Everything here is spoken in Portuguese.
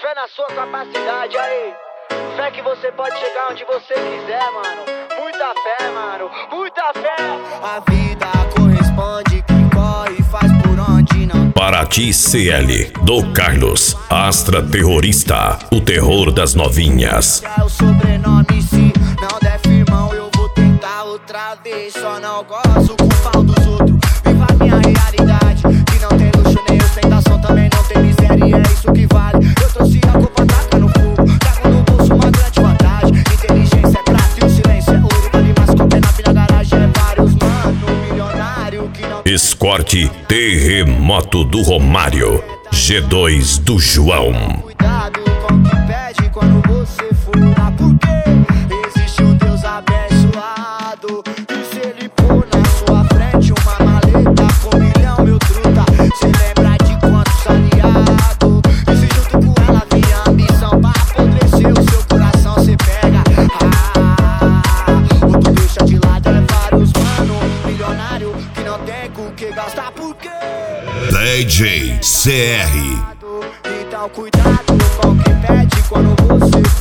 fé na sua capacidade, aí. Fé que você pode chegar onde você quiser, mano. Muita fé, mano, muita fé. A vida corresponde, quem corre faz por onde não. Paraty CL, do Carlos, Astra Terrorista, o terror das novinhas. É o sobrenome, se não der firmão eu vou tentar outra vez. Só não gosto com o pau dos outros. Viva a minha realidade, que não tem luxo nem ostentação, também não tem miséria e é isso que vale. Eu trouxe a culpa, taca no fogo, taca no bolso uma grande vantagem. Inteligência é prata e o silêncio é ouro. Vale mais que na garagem, é vários mano milionário que não. Escorte Terremoto do Romário, G2 do João. Cuidado com o que pede quando você fura, porque existe um Deus abençoado. E se ele pôr na sua frente uma maleta com 1 milhão, meu truta, cê lembra de quantos aliados? E se junto com ela vinha ambição pra apodrecer o seu coração, cê pega, ou tu deixa de lado, é vários mano milionário que não tem com o que gastar, porque DJ CR. então cuidado com o que pede quando você